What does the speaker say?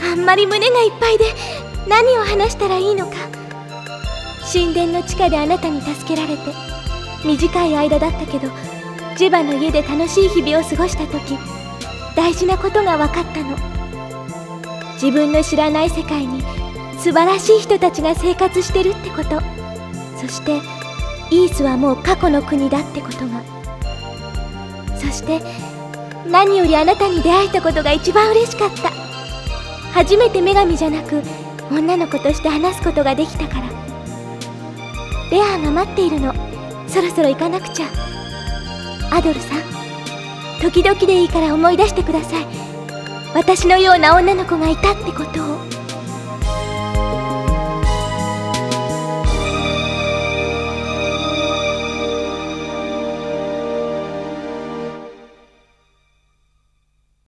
あんまり胸がいっぱいで何を話したらいいのか。神殿の地下であなたに助けられて短い間だったけど、ジェバの家で楽しい日々を過ごした時、大事なことが分かったの。自分の知らない世界に素晴らしい人たちが生活してるってこと、そしてイースはもう過去の国だってことが。そして何よりあなたに出会えたことが一番嬉しかった。初めて女神じゃなく女の子として話すことができたから。レアが待っているの。そろそろ行かなくちゃ。アドルさん、時々でいいから思い出してください。私のような女の子がいたってことを。